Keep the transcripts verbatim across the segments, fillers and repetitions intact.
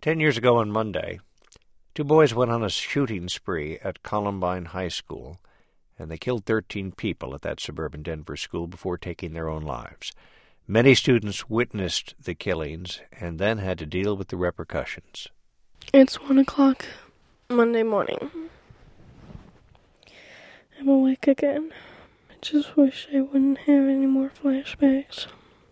Ten years ago on Monday, two boys went on a shooting spree at Columbine High School, and they killed thirteen people at that suburban Denver school before taking their own lives. Many students witnessed the killings and then had to deal with the repercussions. It's one o'clock Monday morning. I'm awake again. I just wish I wouldn't have any more flashbacks.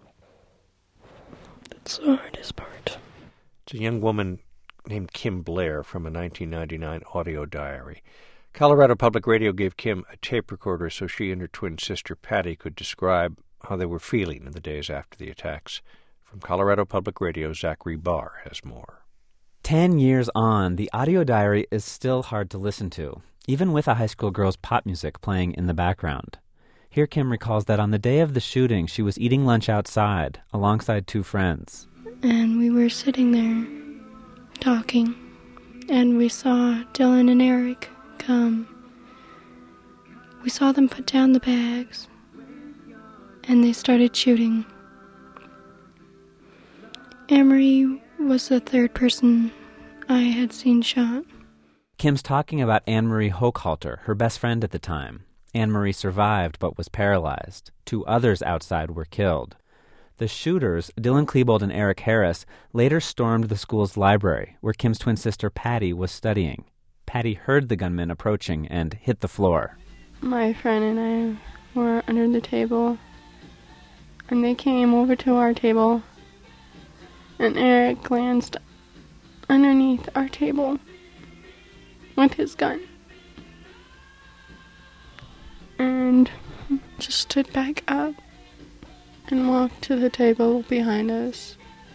That's the hardest part. It's a young woman named Kim Blair from a nineteen ninety-nine audio diary. Colorado Public Radio gave Kim a tape recorder so she and her twin sister Patty could describe how they were feeling in the days after the attacks. From Colorado Public Radio, Zachary Barr has more. Ten years on, the audio diary is still hard to listen to, even with a high school girl's pop music playing in the background. Here Kim recalls that on the day of the shooting, she was eating lunch outside alongside two friends. And we were sitting there talking, and we saw Dylan and Eric come. We saw them put down the bags, and they started shooting. Amory was the third person I had seen shot. Kim's talking about Anne-Marie Hochhalter, her best friend at the time. Anne-Marie survived but was paralyzed. Two others outside were killed. The shooters, Dylan Klebold and Eric Harris, later stormed the school's library, where Kim's twin sister Patty was studying. Patty heard the gunmen approaching and hit the floor. My friend and I were under the table, and they came over to our table, and Eric glanced underneath our table with his gun and just stood back up and walked to the table behind us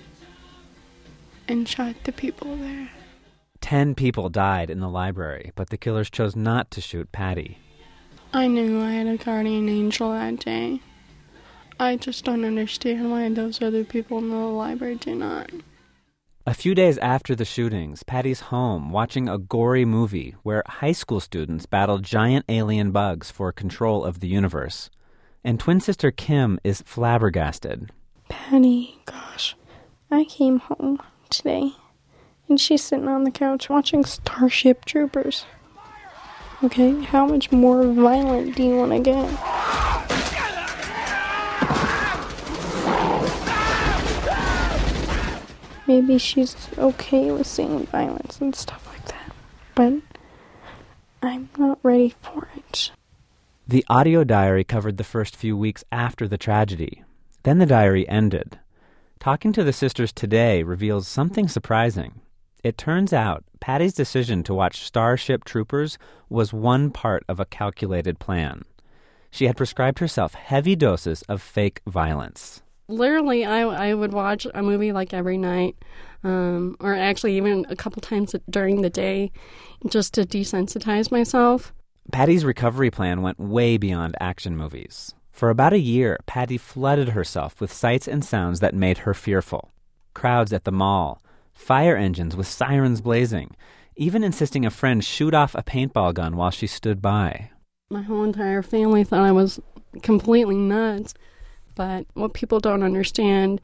and shot the people there. Ten people died in the library, but the killers chose not to shoot Patty. I knew I had a guardian angel that day. I just don't understand why those other people in the library do not. A few days after the shootings, Patty's home watching a gory movie where high school students battle giant alien bugs for control of the universe. And twin sister Kim is flabbergasted. Patty, gosh, I came home today, and she's sitting on the couch watching Starship Troopers. Okay, how much more violent do you want to get? Maybe she's okay with seeing violence and stuff like that, but I'm not ready for it. The audio diary covered the first few weeks after the tragedy. Then the diary ended. Talking to the sisters today reveals something surprising. It turns out Patty's decision to watch Starship Troopers was one part of a calculated plan. She had prescribed herself heavy doses of fake violence. Literally, I, I would watch a movie like every night, um, or actually even a couple times during the day, just to desensitize myself. Patty's recovery plan went way beyond action movies. For about a year, Patty flooded herself with sights and sounds that made her fearful. Crowds at the mall, fire engines with sirens blazing, even insisting a friend shoot off a paintball gun while she stood by. My whole entire family thought I was completely nuts. But what people don't understand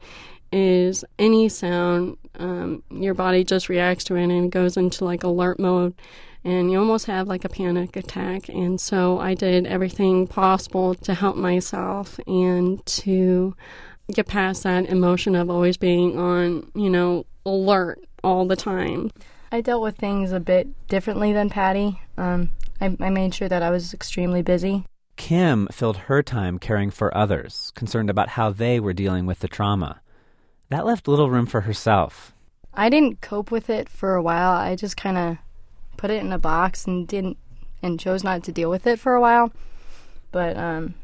is any sound, um, your body just reacts to it and goes into like alert mode, and you almost have like a panic attack. And so I did everything possible to help myself and to get past that emotion of always being on, you know, alert all the time. I dealt with things a bit differently than Patty. Um, I, I made sure that I was extremely busy. Kim filled her time caring for others, concerned about how they were dealing with the trauma. That left little room for herself. I didn't cope with it for a while. I just kind of put it in a box and didn't and chose not to deal with it for a while. But um,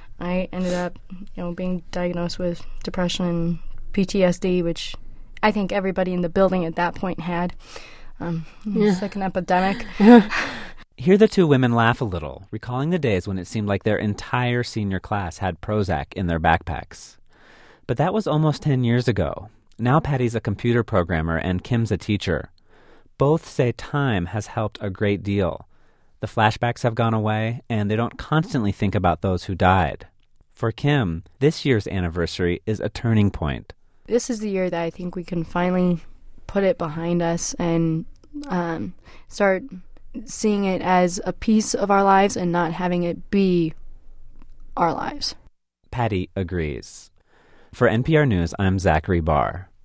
I ended up, you know, being diagnosed with depression and P T S D, which I think everybody in the building at that point had. Um, yeah. It's like an epidemic. Here the two women laugh a little, recalling the days when it seemed like their entire senior class had Prozac in their backpacks. But that was almost ten years ago. Now Patty's a computer programmer and Kim's a teacher. Both say time has helped a great deal. The flashbacks have gone away, and they don't constantly think about those who died. For Kim, this year's anniversary is a turning point. This is the year that I think we can finally put it behind us and um, start seeing it as a piece of our lives and not having it be our lives. Patty agrees. For N P R News, I'm Zachary Barr.